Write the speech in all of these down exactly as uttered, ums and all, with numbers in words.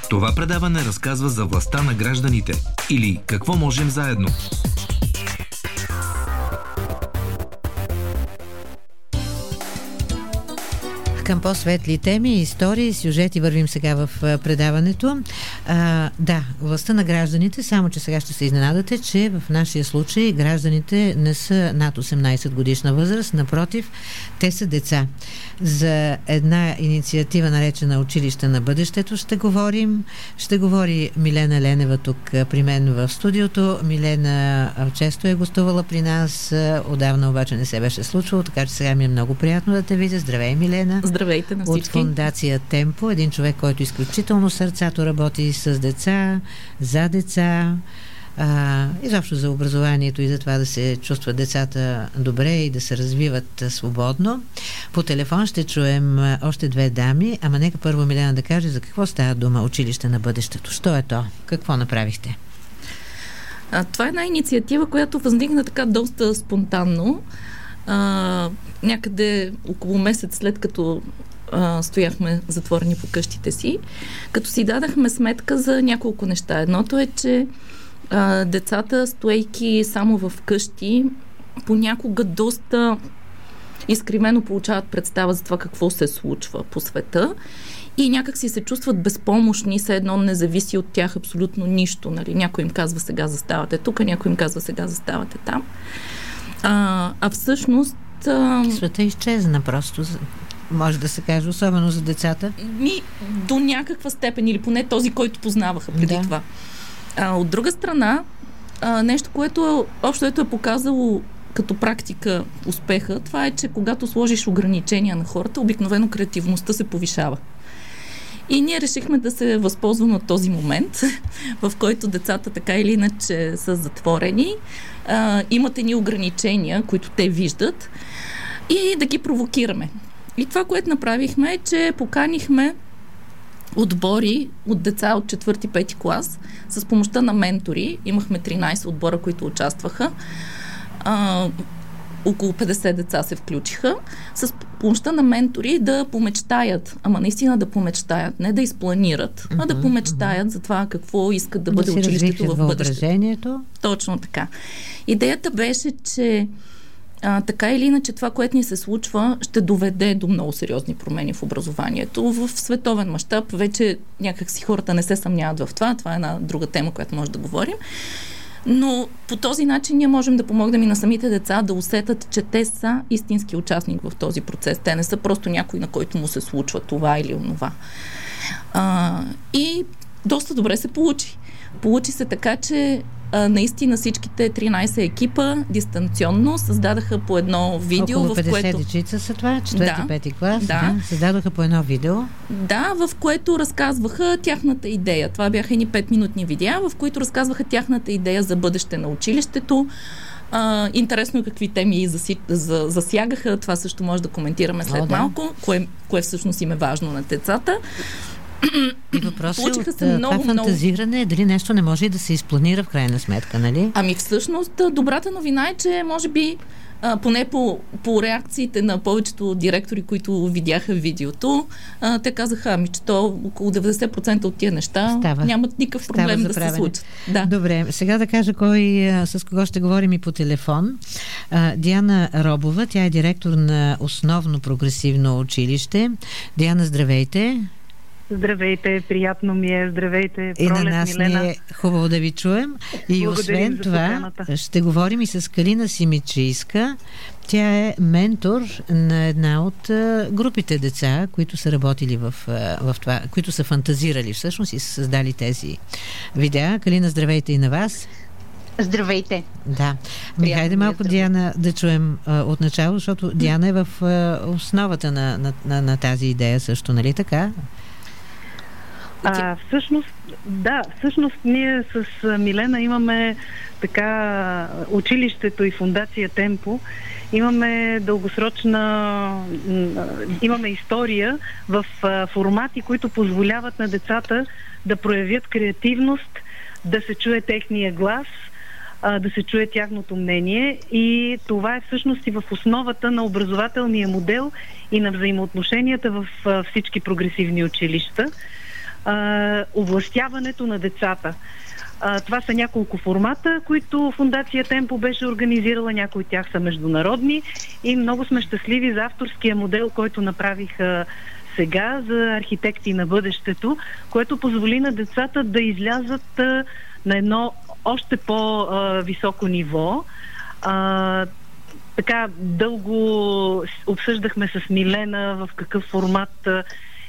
Това предаване разказва за властта на гражданите или какво можем заедно. Към по-светли теми, истории, сюжети вървим сега в предаването. А, да, властта на гражданите, само че сега ще се изненадате, че в нашия случай гражданите не са над осемнайсет годишна възраст, напротив, те са деца. За една инициатива, наречена Училище на бъдещето, ще говорим. Ще говори Милена Ленева тук при мен в студиото. Милена често е гостувала при нас, отдавна обаче не се беше случвало, така че сега ми е много приятно да те видя. Здравей, Милена! Здравейте на всички! От фондация Темпо, един човек, който изключително сърцато работи с деца, за деца, а, изобщо за образованието и за това да се чувстват децата добре и да се развиват свободно. По телефон ще чуем още две дами, ама нека първо Милена да каже за какво става дума Училище на бъдещето. Що е то? Какво направихте? А, това е една инициатива, която възникна така доста спонтанно. А, някъде около месец след като а, стояхме затворени по къщите си, като си дадахме сметка за няколко неща. Едното е, че а, децата, стоейки само в къщи, понякога доста изкривено получават представа за това какво се случва по света и някак си се чувстват безпомощни, все едно не зависи от тях абсолютно нищо. Нали? Някой им казва сега заставате тук, някой им казва сега заставате там. А, а всъщност... А... Света изчезна просто, може да се каже, особено за децата. Ми, до някаква степен, или поне този, който познаваха преди да. това. А, от друга страна, а, нещо, което общо ето е показало като практика успеха, това е, че когато сложиш ограничения на хората, обикновено креативността се повишава. И ние решихме да се възползваме от този момент, в който децата така или иначе са затворени, а, имат едни ограничения, които те виждат, и да ги провокираме. И това, което направихме, е, че поканихме отбори от деца от четвърти-пети клас с помощта на ментори. Имахме тринайсет отбора, които участваха. А, около петдесет деца се включиха с помощта на ментори да помечтаят, ама наистина да помечтаят, не да изпланират, uh-huh, а да помечтаят uh-huh. за това какво искат да, да бъде училището в бъдещето. Точно така. Идеята беше, че а, така или иначе това, което ни се случва, ще доведе до много сериозни промени в образованието. В световен мащаб вече някакси хората не се съмняват в това. Това е една друга тема, която може да говорим. Но по този начин ние можем да помогнем и на самите деца да усетят, че те са истински участник в този процес. Те не са просто някой, на който му се случва това или онова. А, и доста добре се получи. Получи се така, че а, наистина всичките тринайсет екипа дистанционно създадаха по едно видео, около в което... дечица са това, четвърти-пети клас, да. да, създадоха по едно видео. Да, в което разказваха тяхната идея. Това бяха едни петминутни видеа, в които разказваха тяхната идея за бъдеще на училището. А, интересно какви теми заси, за, засягаха. Това също може да коментираме след О, да. малко, кое, кое всъщност им е важно на децата. И въпросът е от това много, фантазиране, много... дали нещо не може и да се изпланира в крайна сметка, нали? Ами всъщност добрата новина е, че може би а, поне по, по реакциите на повечето директори, които видяха видеото, а, те казаха, ами че то около деветдесет процента от тия неща Става. нямат никакъв проблем да се случат. Да. Добре, сега да кажа кой, а, с кого ще говорим и по телефон. А, Диана Робова, тя е директор на Основно прогресивно училище. Диана, здравейте! Здравейте, приятно ми е. Здравейте, и Пролет, на нас Милена. ни е хубаво да ви чуем. И Благодарим освен това, поканата. Ще говорим и с Калина Симичийска. Тя е ментор на една от а, групите деца, които са работили в, а, в това, които са фантазирали всъщност и са създали тези видеа. Калина, здравейте и на вас. Здравейте. Да. Ми хайде малко Диана да чуем а, от начало, защото Диана е в а, основата на, на, на, на тази идея също, нали така? А, всъщност, да, всъщност ние с Милена имаме така училището и фондация Темпо, имаме дългосрочна, имаме история в формати, които позволяват на децата да проявят креативност, да се чуе техния глас, да се чуе тяхното мнение, и това е всъщност и в основата на образователния модел и на взаимоотношенията в всички прогресивни училища. а, овластяването на децата. А, това са няколко формата, които Фондация Темпо беше организирала. Някои от тях са международни и много сме щастливи за авторския модел, който направих а, сега за архитекти на бъдещето, което позволи на децата да излязат а, на едно още по-високо ниво. А, така дълго обсъждахме с Милена в какъв формат а,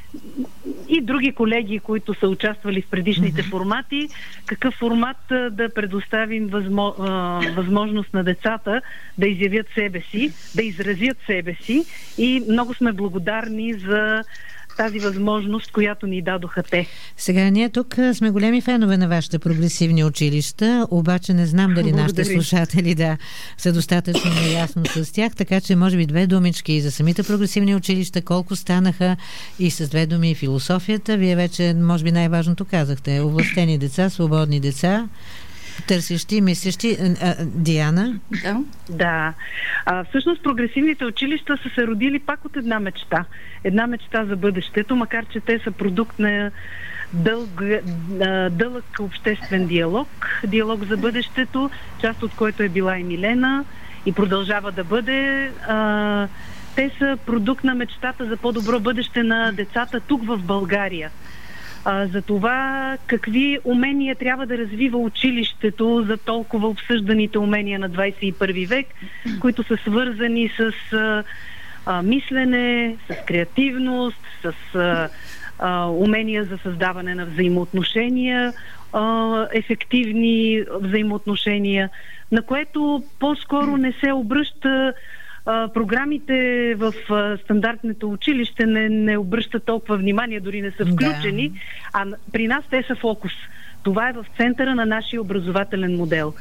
и други колеги, които са участвали в предишните mm-hmm. формати, какъв формат а, да предоставим възмо, а, възможност на децата да изявят себе си, да изразят себе си, и много сме благодарни за тази възможност, която ни дадоха те. Сега ние тук сме големи фенове на вашите прогресивни училища, обаче не знам дали Благодарим. Нашите слушатели да са достатъчно наясно с тях, така че може би две думички и за самите прогресивни училища, колко станаха, и с две думи и философията. Вие вече, може би най-важното казахте, овластени деца, свободни деца, търсещи, мислещи. А, Диана? Да. Да. А, всъщност прогресивните училища са се родили пак от една мечта. Една мечта за бъдещето, макар че те са продукт на дълг, дълъг обществен диалог. Диалог за бъдещето, част от който е била и Милена и продължава да бъде. А, те са продукт на мечтата за по-добро бъдеще на децата тук в България. А, за това какви умения трябва да развива училището, за толкова обсъжданите умения на двадесет и първи век, които са свързани с а, а, мислене, с креативност, с а, а, умения за създаване на взаимоотношения, а, ефективни взаимоотношения, на което по-скоро не се обръща. Uh, програмите в uh, стандартното училище не, не обръщат толкова внимание, дори не са включени, да. А при нас те са фокус. Това е в центъра на нашия образователен модел.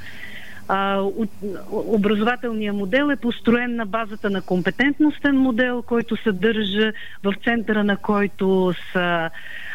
Uh, образователният модел е построен на базата на компетентностен модел, който съдържа в центъра на който са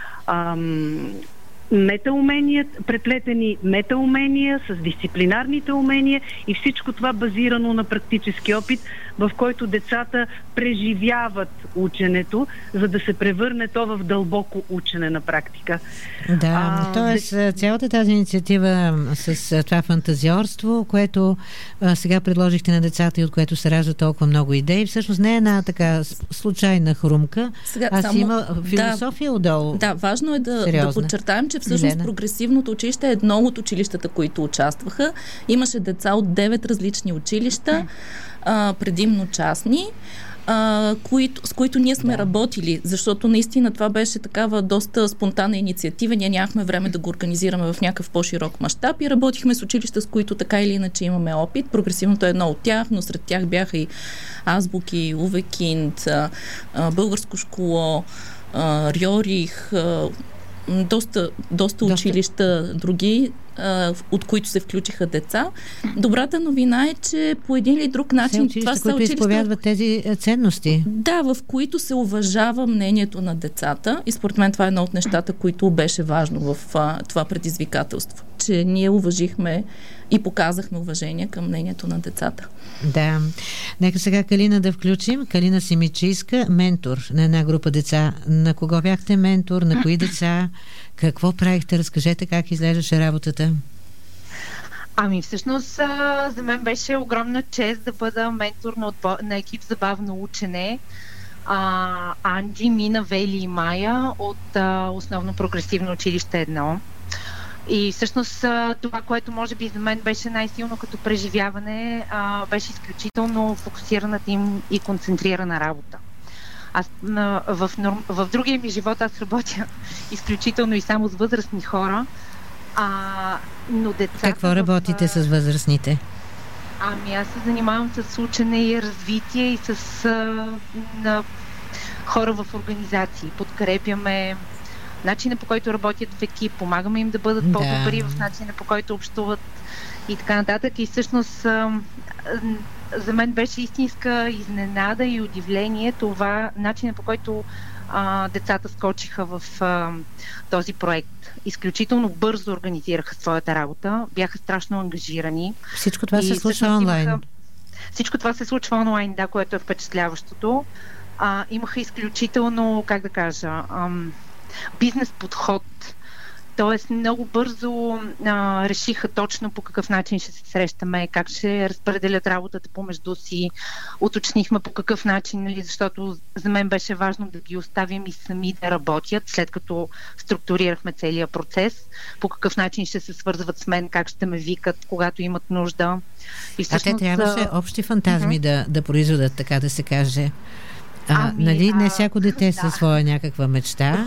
ам, метаумения, преплетени метаумения с дисциплинарните умения и всичко това базирано на практически опит, в който децата преживяват ученето, за да се превърне то в дълбоко учене на практика. Да, т.е. цялата тази инициатива с това фантазиорство, което а, сега предложихте на децата и от което се ражда толкова много идеи, всъщност не е една така случайна хрумка, сега, а си има философия да, отдолу. Да, важно е да, да подчертаем, че всъщност Милена. Прогресивното училище е едно от училищата, които участваха. Имаше деца от девет различни училища, а, предимно частни, а, които, с които ние сме да. работили, защото наистина това беше такава доста спонтанна инициатива. Ние нямахме време да го организираме в някакъв по-широк мащаб и работихме с училища, с които така или иначе имаме опит. Прогресивното е едно от тях, но сред тях бяха и Азбуки, Увекинд, Българско школо, Рьорих, доста, доста училища други, от които се включиха деца. Добрата новина е, че по един или друг начин училища, това са които училища, изповядват тези ценности. Да, в които се уважава мнението на децата, и според мен това е едно от нещата, които беше важно в а, това предизвикателство, че ние уважихме и показахме уважение към мнението на децата. Да. Нека сега Калина да включим. Калина Симичийска, ментор на една група деца. На кого бяхте ментор? На кои деца? Какво правихте? Разкажете как изглеждаше работата. Ами всъщност а, за мен беше огромна чест да бъда ментор на, отбо... на екип Забавно учене. А, Анджи, Мина, Вели и Майя от а, основно прогресивно училище едно. И всъщност това, което може би за мен беше най-силно като преживяване, а, беше изключително фокусираната им и концентрирана работа. Аз а, в, норм... в другия ми живот аз работя изключително и само с възрастни хора, а, но децата... Какво работите в... с възрастните? Ами аз се занимавам с учене и развитие и с а, на хора в организации. Подкрепяме начина, по който работят в екип, помагаме им да бъдат да. по-добри в начина, по който общуват и така нататък. И всъщност а, за мен беше истинска изненада и удивление това начина, по който а, децата скочиха в а, този проект. Изключително бързо организираха своята работа, бяха страшно ангажирани. Всичко това се случва онлайн. Имаха, всичко това се случва онлайн, да, което е впечатляващото. А, имаха изключително, как да кажа, ам, бизнес подход. Тоест много бързо а, решиха точно по какъв начин ще се срещаме, как ще разпределят работата помежду си. Уточнихме по какъв начин, нали, защото за мен беше важно да ги оставим и сами да работят, след като структурирахме целия процес, по какъв начин ще се свързват с мен, как ще ме викат, когато имат нужда. И всъщност, а те трябваше общи фантазми uh-huh. да, да произведат, така да се каже. А, ами, нали, не а, всяко дете да. със своя някаква мечта.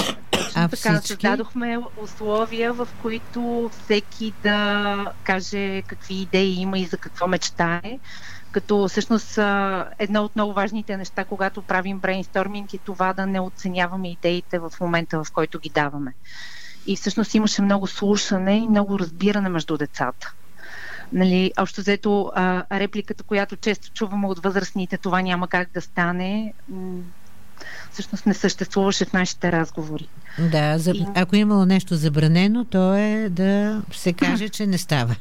А така, всички... създадохме условия, в които всеки да каже какви идеи има и за какво мечтае. Като всъщност едно от много важните неща, когато правим брейнсторминг, е това да не оценяваме идеите в момента, в който ги даваме. И всъщност имаше много слушане и много разбиране между децата. Нали, общо взето, а, репликата, която често чуваме от възрастните, това няма как да стане, м- всъщност не съществуваше в нашите разговори. Да, за, и... ако е имало нещо забранено, то е да се каже, че не става.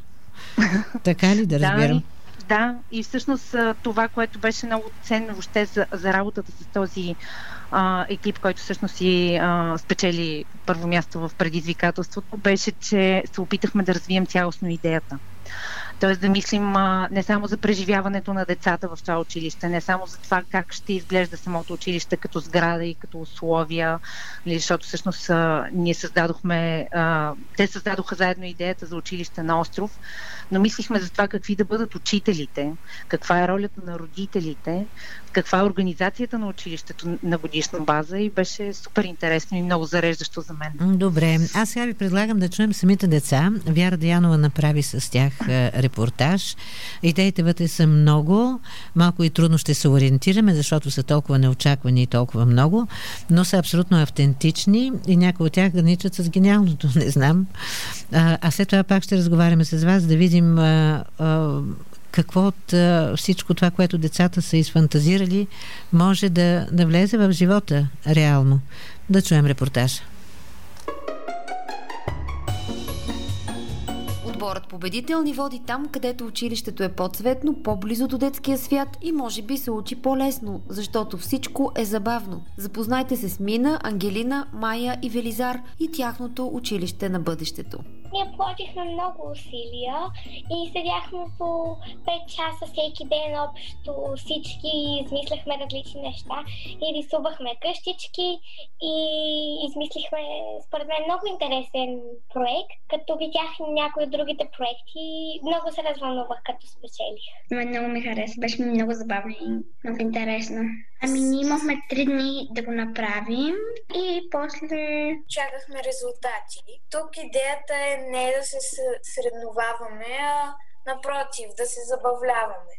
Така ли да разбирам? Да, да, и всъщност това, което беше много ценно въобще за, за работата с този а, екип, който всъщност и а, спечели първо място в предизвикателството, беше, че се опитахме да развием цялостно идеята. Тоест да мислим а, не само за преживяването на децата в това училище, не само за това как ще изглежда самото училище като сграда и като условия, защото всъщност а, ние създадохме, а, те създадоха заедно идеята за училище на остров, но мислихме за това какви да бъдат учителите, каква е ролята на родителите, каква е организацията на училището на годишна база и беше супер интересно и много зареждащо за мен. Добре, аз сега ви предлагам да чуем самите деца. Вяра Деянова направи с тях репортаж. Идеите вътре са много, малко и трудно ще се ориентираме, защото са толкова неочаквани и толкова много, но са абсолютно автентични и някои от тях граничат с гениалното, не знам. А, а след това пак ще разговаряме с вас, да видим а, а, какво от а, всичко това, което децата са изфантазирали, може да, да влезе в живота реално. Да чуем репортажа. Отборът победител ни води там, където училището е по-цветно, по-близо до детския свят и може би се учи по-лесно, защото всичко е забавно. Запознайте се с Мина, Ангелина, Майя и Велизар и тяхното училище на бъдещето. Ние положихме много усилия и седяхме по пет часа всеки ден общо, всички измисляхме различни неща и рисувахме къщички и измислихме според мен много интересен проект. Като видях някои от другите проекти, много се развълнувах като спечелих. Мен много ми хареса, беше ми много забавно и много интересно. Ами ние имахме три дни да го направим и после чакахме резултати. Тук идеята е не да се съревноваваме, а напротив, да се забавляваме.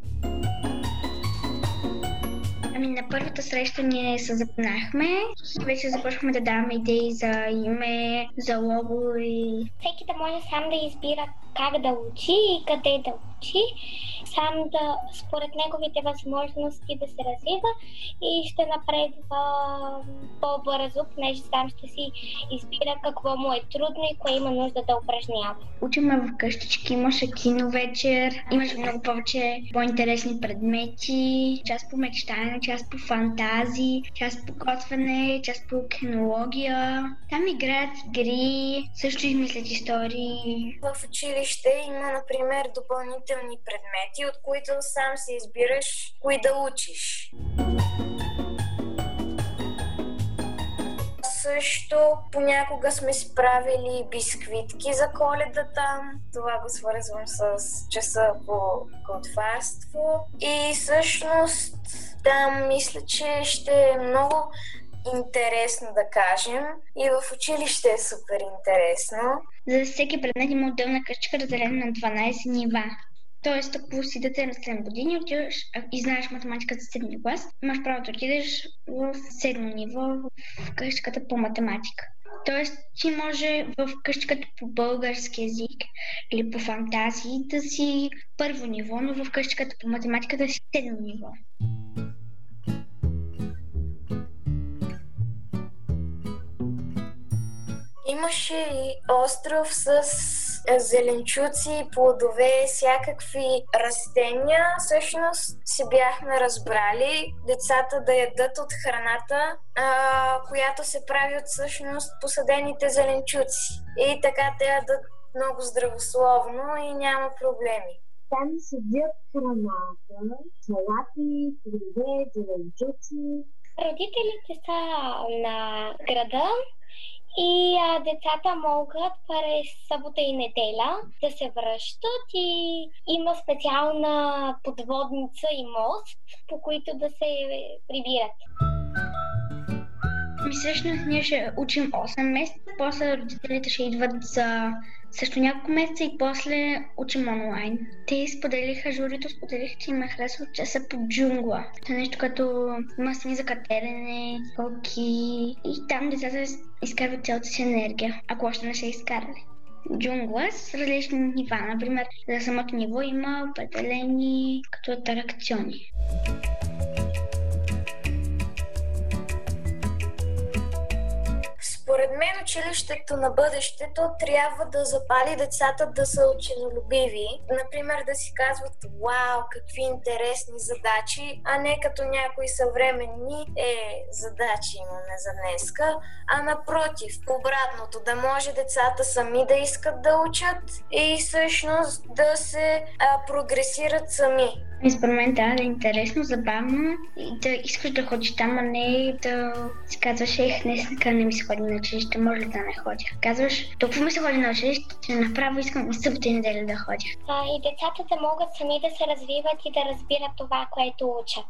Ами на първата среща ние се запознахме. Вече започвахме да даваме идеи за име, за лого и... Всеки да може сам да избира как да учи и къде да учи, сам да, според неговите възможности да се развива и ще напредва по-бързо, понеже сам ще си избира какво му е трудно и кое има нужда да упражнява. Учиме в къщички, имаше кино вечер, имаше много повече по-интересни предмети, част по мечтане, част по фантазии, част по готвене, част по кинология. Там играят игри, също измислят истории. В училище има, например, допълнителни предмети, от които сам си избираш кои да учиш. Също понякога сме справили бисквитки за Коледа там. Това го свързвам с часа по готварство. И всъщност там мисля, че ще е много интересно да кажем. И в училище е супер интересно. За всеки предмет има отделна къщичка, разделена на дванайсет нива. Тоест, ако си дете на седем години, отиваш и знаеш математика за седми клас, имаш право да отидеш в седмо ниво в къщичката по математика. Тоест, ти може в къщичката по български език или по фантазии да си първо ниво, но в къщичката по математика да си седмо ниво. Имаше и остров с зеленчуци, плодове, всякакви растения, всъщност си бяхме разбрали децата да ядат от храната, а, която се прави от всъщност посадените зеленчуци. И така те ядат много здравословно и няма проблеми. Там седят храната, салати, плодове, зеленчуци. Родителите са на града и а, децата могат през събота и неделя да се връщат и има специална подводница и мост, по които да се прибират. Ми всъщност ние ще учим осем месеца, после родителите ще идват за също няколко месеца и после учим онлайн. Те споделиха, журито споделиха, че им е харесва часа по джунгла. Това е нещо като масини за катерене, колки и там децата изкарват цялата си енергия, ако още не са изкарали. Джунгла с различни нива. Например, за самото ниво има определени като атракциони. Според мен училището на бъдещето трябва да запали децата да са ученолюбиви. Например, да си казват: вау, какви интересни задачи, а не като някои съвременни е, задачи имаме за днеска, а напротив, обратното, да може децата сами да искат да учат и всъщност да се а, прогресират сами. И според мен да, да е интересно, забавно и да искаш да ходиш там, а не да си казваш: ех, днес не ми се ходи на училище, може ли да не ходя. Казваш: толкова ми се ходи на училище, че направо искам и събота и неделя да ходя. А, и децата да могат сами да се развиват и да разбират това, което учат.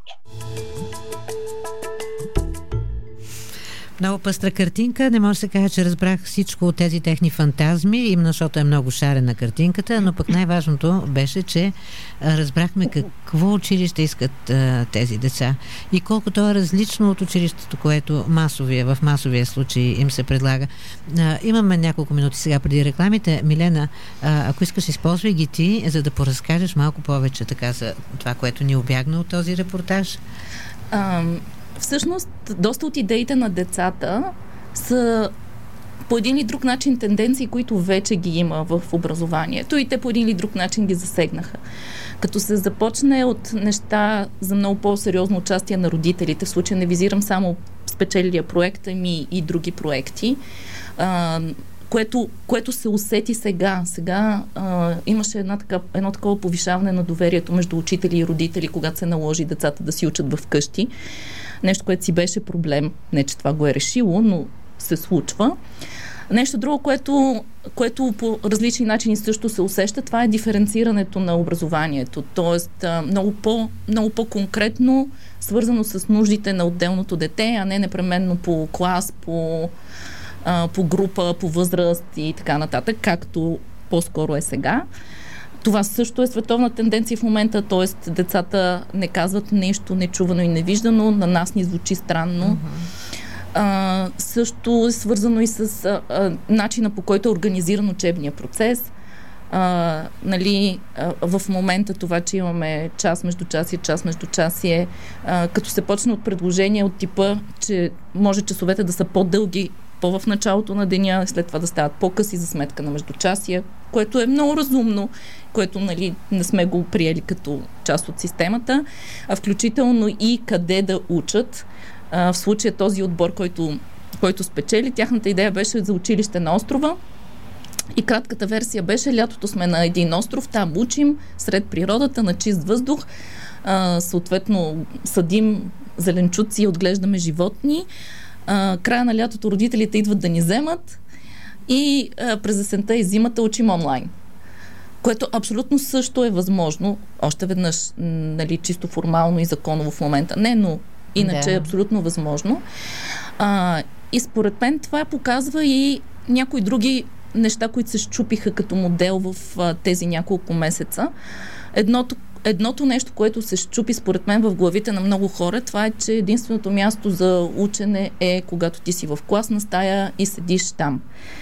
Много пъстра картинка. Не може да се каже, че разбрах всичко от тези техни фантазми, именно защото е много шарена картинката, но пък най-важното беше, че разбрахме какво училище искат а, тези деца и колко то е различно от училището, което масовия, в масовия случай им се предлага. А, имаме няколко минути сега преди рекламите. Милена, а, ако искаш, използвай ги ти, за да поразкажеш малко повече така за това, което ни обягна от този репортаж. Ам... Всъщност, доста от идеите на децата са по един или друг начин тенденции, които вече ги има в образованието и те по един или друг начин ги засегнаха. Като се започне от неща за много по-сериозно участие на родителите, в случая не визирам само спечелилия проект, ами и други проекти, а, което, което се усети сега. Сега а, имаше една така, едно такова повишаване на доверието между учители и родители, когато се наложи децата да си учат вкъщи. Нещо, което си беше проблем. Не, че това го е решило, но се случва. Нещо друго, което, което по различни начини също се усеща, това е диференцирането на образованието. Тоест, много, по, много по-конкретно свързано с нуждите на отделното дете, а не непременно по клас, по, по група, по възраст и така нататък, както по-скоро е сега. Това също е световна тенденция в момента, т.е. децата не казват нещо нечувано и невиждано, на нас ни звучи странно. Mm-hmm. А, също е свързано и с а, а, начина, по който е организиран учебния процес. А, нали, а, в момента това, че имаме час между час и час между часие, а, като се почне от предложения от типа, че може часовете да са по-дълги по в началото на деня, след това да стават по-къси за сметка на междучасия, което е много разумно, което, нали, не сме го приели като част от системата, а включително и къде да учат. А, в случая този отбор, който, който спечели, тяхната идея беше за училище на острова и кратката версия беше: лятото сме на един остров, там учим, сред природата, на чист въздух, а, съответно съдим зеленчуци, отглеждаме животни. А, края на лятото родителите идват да ни вземат и а, през есента и зимата учим онлайн. Което абсолютно също е възможно, още веднъж, нали, чисто формално и законово в момента. Не, но иначе да. Е абсолютно възможно. А, и според мен това показва и някои други неща, които се счупиха като модел в а, тези няколко месеца. Едното Едното нещо, което се счупи според мен в главите на много хора, това е, че единственото място за учене е когато ти си в класна стая и седиш там.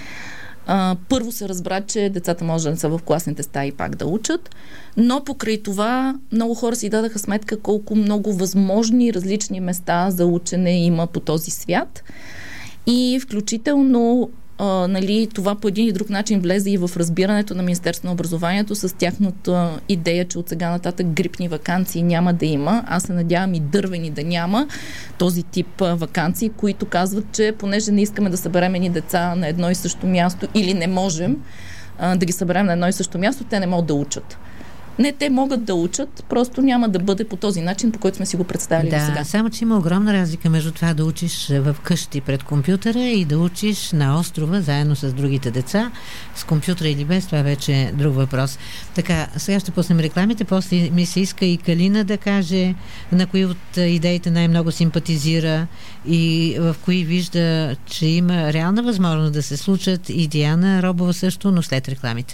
А, първо се разбра, че децата може да не са в класните стаи и пак да учат, но покрай това много хора си дадаха сметка колко много възможни различни места за учене има по този свят и включително а, нали, това по един и друг начин влезе и в разбирането на Министерството на образованието с тяхната идея, че от сега нататък грипни ваканции няма да има. Аз се надявам и дървени да няма този тип а, ваканции, които казват, че понеже не искаме да съберем едни деца на едно и също място или не можем а, да ги съберем на едно и също място, те не могат да учат. Не, те могат да учат, просто няма да бъде по този начин, по който сме си го представили да, сега. Само че има огромна разлика между това да учиш в къщи пред компютъра и да учиш на острова, заедно с другите деца, с компютъра или без, това вече е друг въпрос. Така, сега ще пуснем рекламите, после ми се иска и Калина да каже на кои от идеите най-много симпатизира и в кои вижда, че има реална възможност да се случат, и Диана Робова също, но след рекламите.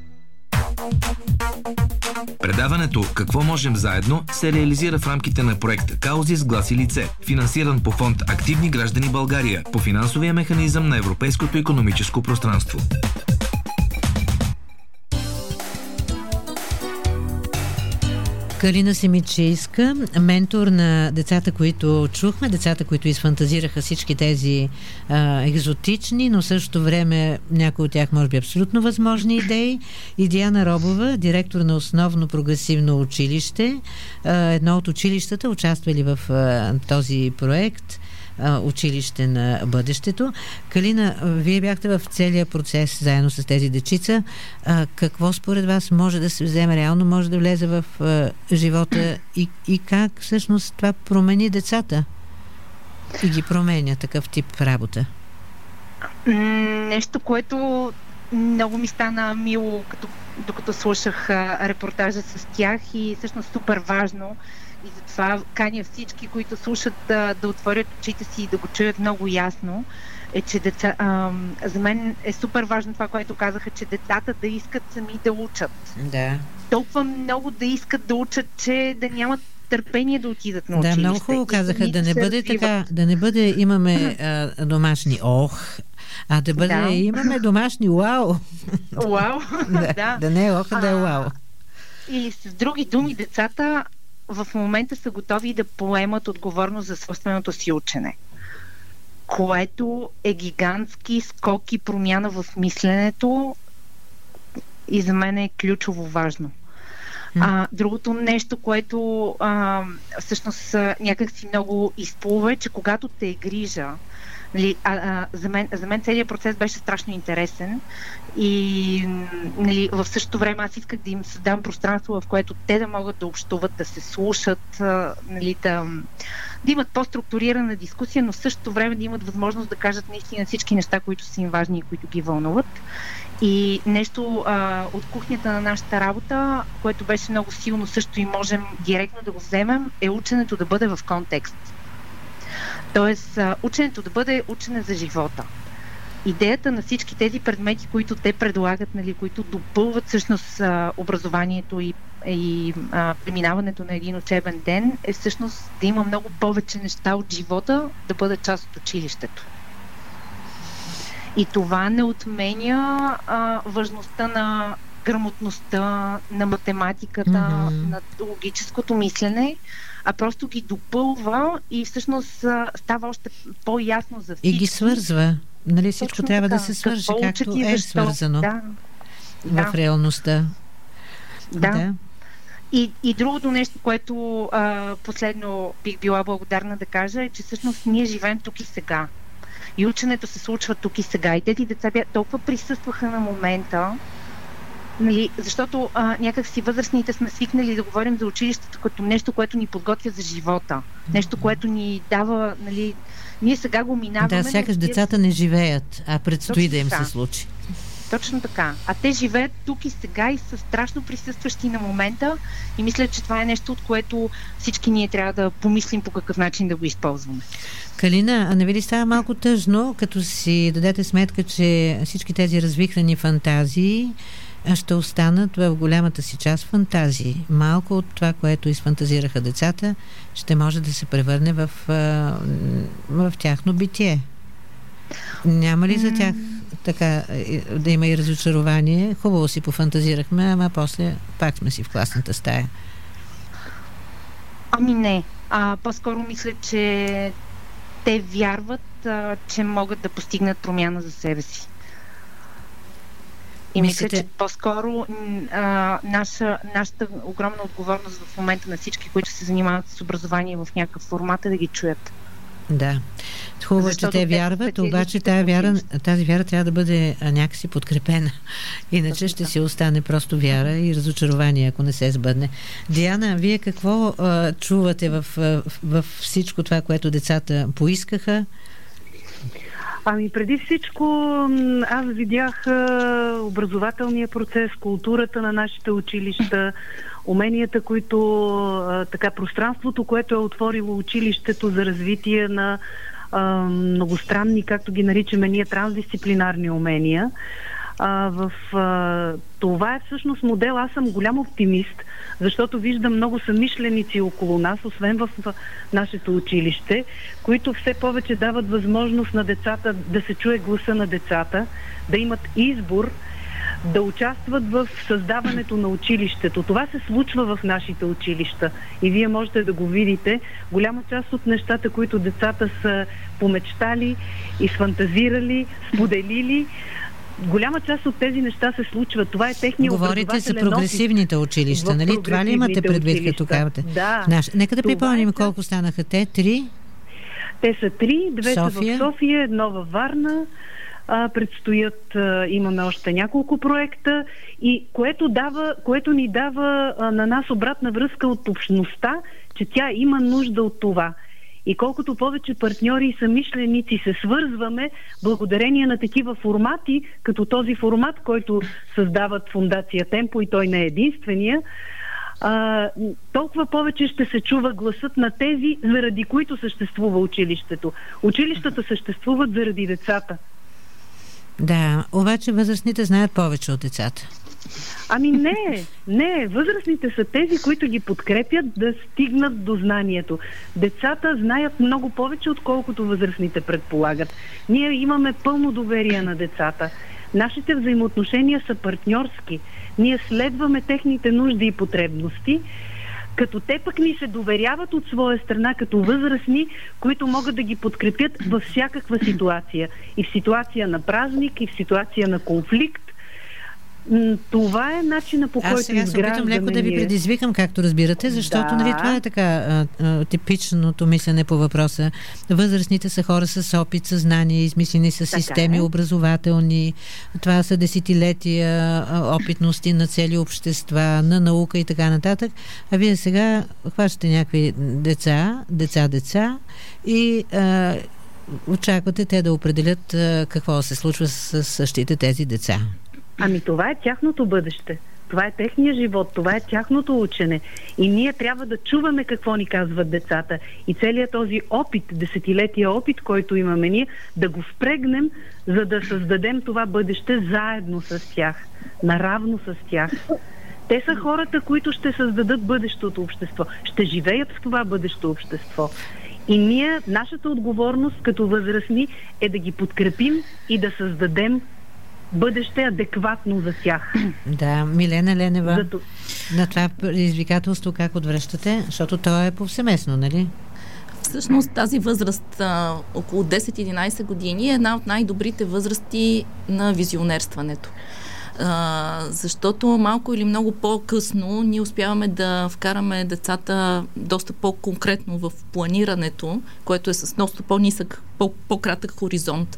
Предаването «Какво можем заедно» се реализира в рамките на проект «Каузи с глас и лице», финансиран по фонд «Активни граждани България» по финансовия механизъм на Европейското икономическо пространство. Калина Семичийска, ментор на децата, които чухме, децата, които изфантазираха всички тези а, екзотични, но в същото време някои от тях може би абсолютно възможни идеи. И Диана Робова, директор на основно прогресивно училище, а, едно от училищата, участвали в а, този проект училище на бъдещето. Калина, вие бяхте в целия процес заедно с тези дечица. А, какво според вас може да се вземе реално, може да влезе в а, живота и, и как всъщност това промени децата и ги променя такъв тип работа? Нещо, което много ми стана мило, като, докато слушах а, репортажа с тях, и всъщност супер важно. И затова каня всички, които слушат, да, да отворят очите си и да го чуят много ясно, е, че деца, а, за мен е супер важно това, което казаха, че децата да искат сами да учат. Да. Толкова много да искат да учат, че да нямат търпение да отидат на училище. Да, много хубаво казаха, да не бъде така, да не бъде имаме а, домашни ох, а да бъде да. Имаме домашни уау. Уау, да, да. Да не е ох, а да е уау. Или с други думи, децата в момента са готови да поемат отговорност за собственото си учене, което е гигантски скок и промяна в мисленето, и за мен е ключово важно. А, другото нещо, което а, всъщност някак си много изплува, е, че когато те е грижа, нали, а, а, за, мен, за мен целият процес беше страшно интересен и нали, в същото време аз исках да им създам пространство, в което те да могат да общуват, да се слушат, а, нали, да, да имат по-структурирана дискусия, но в същото време да имат възможност да кажат наистина всички неща, които са им важни и които ги вълнуват. И нещо а, от кухнята на нашата работа, което беше много силно също и можем директно да го вземем, е ученето да бъде в контекст. Тоест, а, ученето да бъде учене за живота. Идеята на всички тези предмети, които те предлагат, нали, които допълват всъщност а, образованието и, и а, преминаването на един учебен ден, е всъщност да има много повече неща от живота, да бъде част от училището. И това не отменя а, важността на грамотността, на математиката, mm-hmm. на логическото мислене, а просто ги допълва и всъщност а, става още по-ясно за всички. И ги свързва. Нали, всичко Точно трябва така. да се свържи, Какво както е защо? свързано да. в да. реалността. Да. да. И, и другото нещо, което а, последно бих била благодарна да кажа, е, че всъщност ние живеем тук и сега. И ученето се случва тук и сега. И тези деца бя, толкова присъстваха на момента, нали, защото а, някак си възрастните сме свикнали да говорим за училището като нещо, което ни подготвя за живота. Нещо, което ни дава, нали, ние сега го минаваме. Да, сякаш децата не живеят, а предстои Точно да им така. се случи. Точно така. А те живеят тук и сега и са страшно присъстващи на момента и мисля, че това е нещо, от което всички ние трябва да помислим по какъв начин да го използваме. Калина, а не ви ли става малко тъжно, като си дадете сметка, че всички тези развихрани фантазии ще останат в голямата си част фантазии? Малко от това, което изфантазираха децата, ще може да се превърне в, в тяхно битие. Няма ли за тях така да има и разочарование? Хубаво си пофантазирахме, ама после пак сме си в класната стая. Ами не. А, по-скоро мисля, че те вярват, а, че могат да постигнат промяна за себе си. И мисля, че по-скоро а, наша, нашата огромна отговорност в момента на всички, които се занимават с образование в някакъв формат, е да ги чуят. Да. Хубаво, че те вярват, обаче тази вяра, тази вяра трябва да бъде някакси подкрепена. Иначе ще си остане просто вяра и разочарование, ако не се сбъдне. Диана, вие какво а, чувате в, в, в всичко това, което децата поискаха? Ами преди всичко аз видях а, образователния процес, културата на нашите училища, уменията, които а, така пространството, което е отворило училището за развитие на а, многостранни, както ги наричаме ние, трансдисциплинарни умения. А, в а, това е всъщност модел. Аз съм голям оптимист, защото виждам много съмишленици около нас, освен в, в нашето училище, които все повече дават възможност на децата да се чуе гласа на децата, да имат избор, да участват в създаването на училището. Това се случва в нашите училища и вие можете да го видите. Голяма част от нещата, които децата са помечтали, изфантазирали, споделили, голяма част от тези неща се случват. Това е техния образователен опит. Говорите за прогресивните училища, нали? Това ли имате предвид, като казвате? Да. Наш... Нека да припомним е... колко станаха те. Три? Те са три. Две са в София, едно във Варна. А, предстоят, а, имаме още няколко проекта, и което, дава, което ни дава а, на нас обратна връзка от общността, че тя има нужда от това. И колкото повече партньори и съмишленици се свързваме, благодарение на такива формати, като този формат, който създават Фондация Темпо, и той не е единствения, а, толкова повече ще се чува гласът на тези, заради които съществува училището. Училищата съществуват заради децата. Да, обаче възрастните знаят повече от децата. Ами не, не, възрастните са тези, които ги подкрепят да стигнат до знанието. Децата знаят много повече, отколкото възрастните предполагат. Ние имаме пълно доверие на децата. Нашите взаимоотношения са партньорски. Ние следваме техните нужди и потребности, като те пък ни се доверяват от своя страна като възрастни, които могат да ги подкрепят във всякаква ситуация. И в ситуация на празник, и в ситуация на конфликт. Това е начина, по който изграждаме. Аз сега се опитам леко да ви предизвикам, както разбирате, защото да. нали, това е така а, а, типичното мислене по въпроса. Възрастните са хора с опит, с знания, измислени с системи е. образователни. Това са десетилетия а, опитности на цели общества, на наука и така нататък. А вие сега хващате някакви деца, деца-деца и а, очаквате те да определят а, какво се случва с същите тези деца. Ами това е тяхното бъдеще. Това е техния живот, това е тяхното учене. И ние трябва да чуваме какво ни казват децата. И целият този опит, десетилетия опит, който имаме ние, да го впрегнем, за да създадем това бъдеще заедно с тях, наравно с тях. Те са хората, които ще създадат бъдещото общество. Ще живеят в това бъдещо общество. И ние, нашата отговорност като възрастни е да ги подкрепим и да създадем бъдеще адекватно за тях. Да, Милена Ленева, Зато... на това предизвикателство как отвръщате? Защото то е повсеместно, нали? Всъщност тази възраст, а, около десет-единайсет години, е една от най-добрите възрасти на визионерстването. А, защото малко или много по-късно ние успяваме да вкараме децата доста по-конкретно в планирането, което е с доста по-нисък, по- по-кратък хоризонт.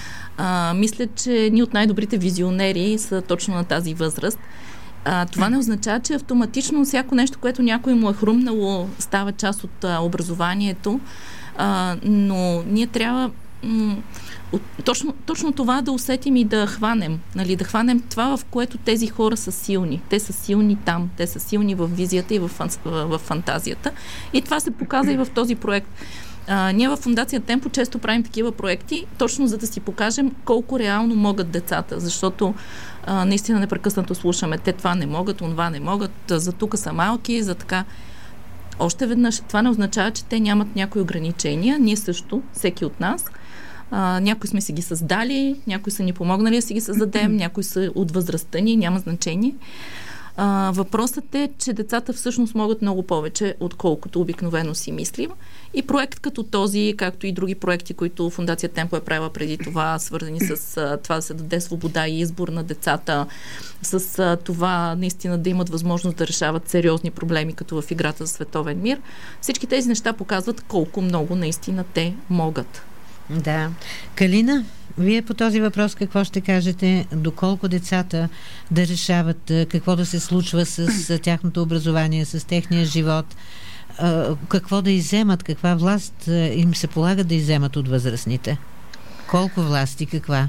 А, мисля, че ние от най-добрите визионери са точно на тази възраст. А, това не означава, че автоматично всяко нещо, което някой му е хрумнало, става част от а, образованието, а, но ние трябва м- от, точно, точно това да усетим и да хванем. Нали, да хванем това, в което тези хора са силни. Те са силни там, те са силни в визията и в, в, в фантазията. И това се показа и в този проект. А, ние във Фондация Темпо често правим такива проекти, точно за да си покажем колко реално могат децата, защото а, наистина непрекъснато слушаме, те това не могат, онова не могат, за тук са малки, за така. Още веднъж, това не означава, че те нямат някои ограничения, ние също, всеки от нас. А, някои сме си ги създали, някои са ни помогнали да си ги създадем, някои са от възрастта ни, няма значение. А, въпросът е, че децата всъщност могат много повече, отколкото обикновено си мислим. И проект като този, както и други проекти, които Фондация Темпо е правила преди това, свързани с а, това да се даде свобода и избор на децата, с а, това наистина да имат възможност да решават сериозни проблеми, като в играта за световен мир. Всички тези неща показват колко много наистина те могат. Да. Калина, вие по този въпрос какво ще кажете? Доколко децата да решават какво да се случва с тяхното образование, с техния живот, какво да изземат, каква власт им се полага да изземат от възрастните? Колко власт и каква?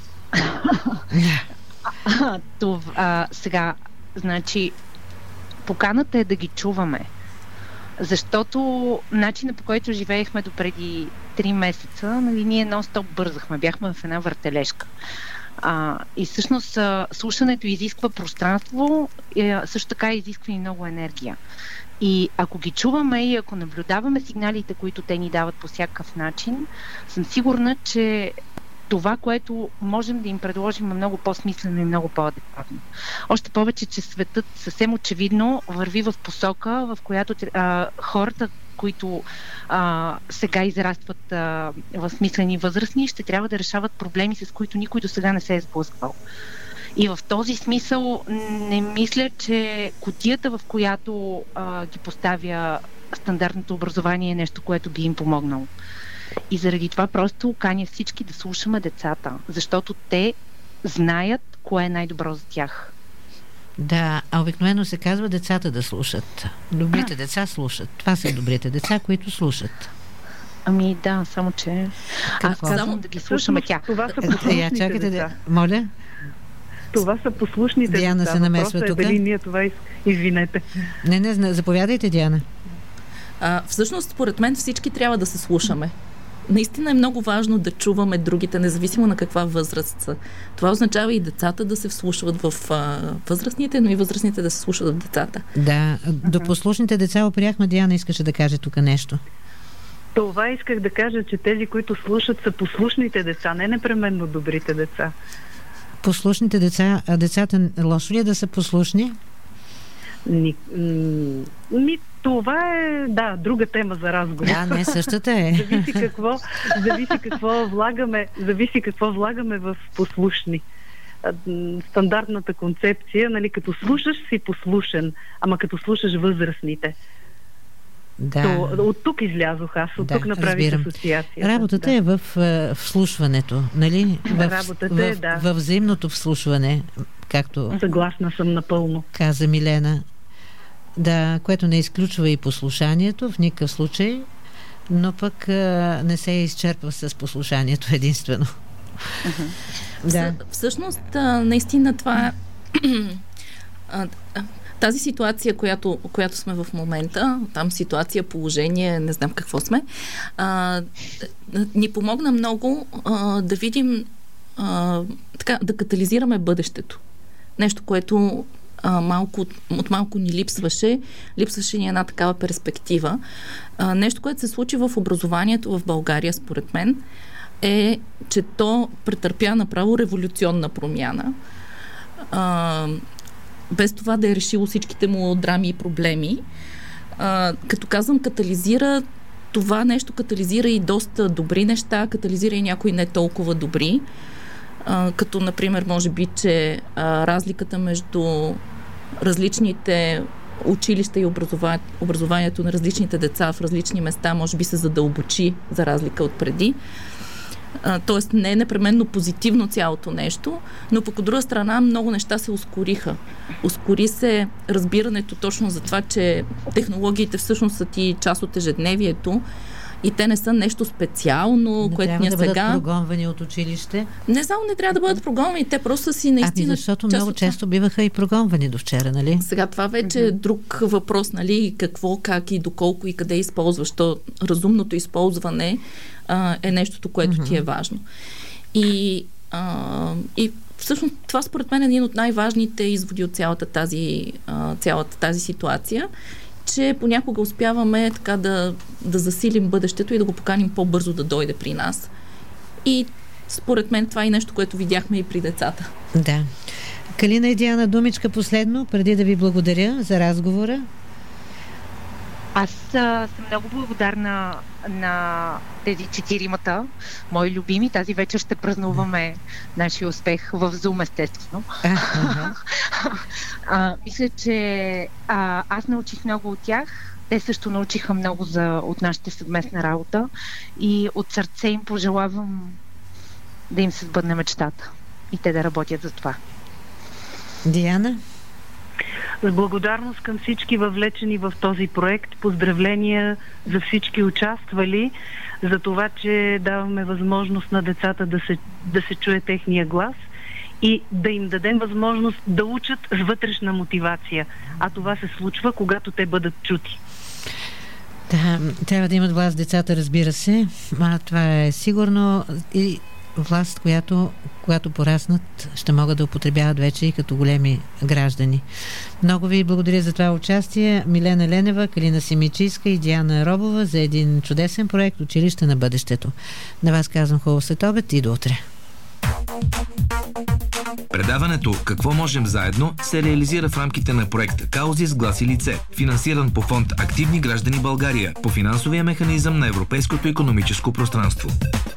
Това, сега, значи, поканата е да ги чуваме. Защото начина, по който живеехме допреди три месеца, нали, ние нон-стоп бързахме, бяхме в една въртележка. А, и всъщност слушането изисква пространство, и, също така изисква и много енергия. И ако ги чуваме и ако наблюдаваме сигналите, които те ни дават по всякакъв начин, съм сигурна, че това, което можем да им предложим, е много по-смислено и много по-адекватно. Още повече, че светът съвсем очевидно върви в посока, в която а, хората, които а, сега израстват а, в смислени възрастни, ще трябва да решават проблеми, с които никой до сега не се е сблъсквал. И в този смисъл не мисля, че кутията, в която а, ги поставя стандартното образование, е нещо, което би им помогнало. И заради това просто каня всички да слушаме децата, защото те знаят кое е най-добро за тях. Да, а обикновено се казва децата да слушат. Добрите а. деца слушат. Това са добрите деца, които слушат. Ами да, само че... Какво? Аз казвам да ги слушаме тях. Това са послушните деца. Да... Моля? Това са послушните Диана деца. се намесва тук. Дали ние това из... извинете. Не, не, заповядайте, Диана. А, всъщност, според мен всички трябва да се слушаме. Наистина е много важно да чуваме другите, независимо на каква възраст са. Това означава и децата да се вслушват в а, възрастните, но и възрастните да се слушат в децата. Да, до послушните деца опряхме. Диана искаше да каже тук нещо. Това исках да кажа, че тези, които слушат, са послушните деца, не непременно добрите деца. Послушните деца, а децата лошо ли е да са послушни? Ни, ми, това е, да, друга тема за разговор. Да, не, същата е. зависи какво, зависи какво влагаме, зависи какво влагаме в послушни. Стандартната концепция, нали, като слушаш си послушен, ама като слушаш възрастните. Да. То, от тук излязох аз, от да, тук направих асоциация. Работата да. е в uh, вслушването, нали? В, Работата в, е, да. в взаимното вслушване, както съгласна съм напълно. Каза Милена. Да, което не изключва и послушанието в никакъв случай, но пък а, не се изчерпва с послушанието единствено. Uh-huh. Да. Всъщност, наистина това тази ситуация, която, която сме в момента, там ситуация, положение, не знам какво сме, а, ни помогна много а, да видим а, така, да катализираме бъдещето. Нещо, което а, малко, от малко ни липсваше. Липсваше ни една такава перспектива. А, нещо, което се случи в образованието в България, според мен, е, че то претърпя направо революционна промяна. А, без това да е решило всичките му драми и проблеми. А, като казвам катализира, това нещо катализира и доста добри неща, катализира и някои не толкова добри. А, като, например, може би, че а, разликата между различните училища и образова... образованието на различните деца в различни места може би се задълбочи за разлика от преди. Тоест не е непременно позитивно цялото нещо, но пък от друга страна много неща се ускориха. Ускори се разбирането точно за това, че технологиите всъщност са ти част от ежедневието и те не са нещо специално, не което ни е сега. Не трябва да бъдат прогонвани от училище? Не само не трябва да бъдат прогонвани, те просто си наистина... Ами защото много от... често биваха и прогонвани до вчера, нали? Сега това вече е друг въпрос, нали? Какво, как и доколко и къде използваш. То разумното използване а, е нещото, което mm-hmm. ти е важно. И, а, и всъщност това според мен е един от най-важните изводи от цялата тази, а, цялата тази ситуация, че понякога успяваме така да, да засилим бъдещето и да го поканим по-бързо да дойде при нас. И според мен това е нещо, което видяхме и при децата. Да. Калина и Диана, думичка последно, преди да ви благодаря за разговора. Аз а, съм много благодарна на тези четиримата, мои любими. Тази вечер ще празнуваме нашия успех в Zoom, естествено. Uh-huh. а, мисля, че а, аз научих много от тях. Те също научиха много за, от нашата съвместна работа и от сърце им пожелавам да им се сбъдне мечтата и те да работят за това. Диана? С благодарност към всички въвлечени в този проект. Поздравления за всички участвали, за това, че даваме възможност на децата да се, да се чуе техния глас и да им дадем възможност да учат с вътрешна мотивация. А това се случва, когато те бъдат чути. Да, трябва да имат власт децата, разбира се. А това е сигурно и власт, която, която пораснат, ще могат да употребяват вече и като големи граждани. Много ви благодаря за това участие. Милена Ленева, Калина Симичийска и Диана Робова за един чудесен проект Училище на бъдещето. На вас казвам хубав следобед и до утре. Предаването «Какво можем заедно» се реализира в рамките на проект «Каузи с глас и лице», финансиран по фонд «Активни граждани България» по финансовия механизъм на Европейското икономическо пространство.